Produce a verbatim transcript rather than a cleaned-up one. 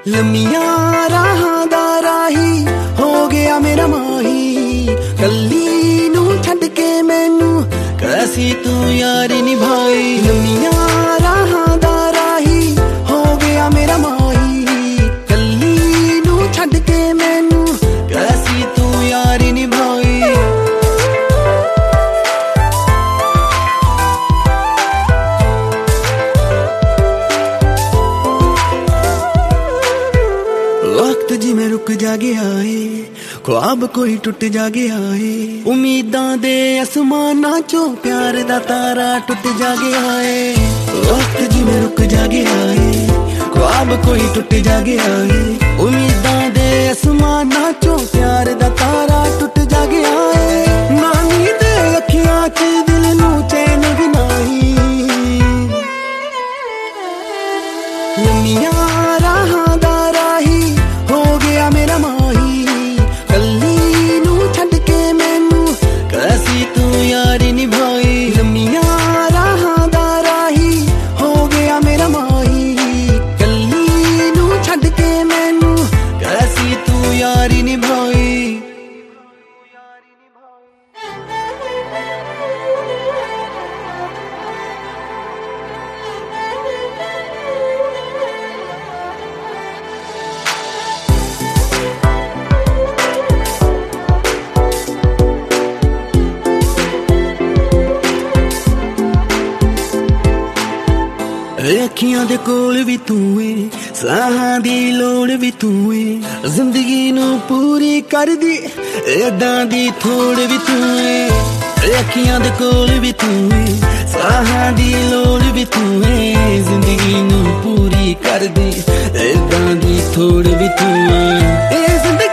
ਲੰਮੀਆਂ ਰਾਹਾਂ ਦਾ ਰਾਹੀ ਹੋ ਗਿਆ ਮੇਰਾ ਮਾਹੀ, ਕੱਲੀ ਨੂੰ ਛੱਡ ਕੇ ਮੈਨੂੰ ਕੈਸੀ ਤੂੰ ਯਾਰੀ ਨਿਭਾਈ। ਲੰਮੀਆਂ ਰਾਹਾਂ ਦਾ ਰਾਹੀ ਹੋ ਗਿਆ ਮੇਰਾ ਮਾਹੀ, ਕੱਲੀ ਨੂੰ ਛੱਡ ਕੇ ਮੈਨੂੰ ਕੈਸੀ ਤੂੰ ਯਾਰੀ ਨਿਭਾਈ। वक्त जिमें रुक जा गया है, ख्वाब कोई टुट जा गया है, उम्मीदां दे आसमानां चों प्यार दा तारा टुट जा गया है। वक्त जिमें रुक जा गया है, ख्वाब कोई टुट जा गया है, उम्मीदां दे आसमानां चों प्यार दा तारा टुट जा गया है। नानी दे अखियां च दिल नूं चैन भी नहीं, लम्मियां राहां दा राही हो गया मेरा माही, कल्ली नू छड्ड के मैनू कैसी तू यारी निभाई। लम्मियां राहां दा राही हो गया मेरा माही, कल्ली नू छड्ड के मैनू कैसी तू यारी निभाई। अखियां दे कोल भी तू है, साहां दी लोड़ भी तू है, जिंदगी नू पूरी कर दी एदां दी थोड़ भी तू है। अखियां दे कोल भी तू है, साहां दी लोड़ भी तू है, जिंदगी नू पूरी कर दी एदां दी थोड़ भी तू है।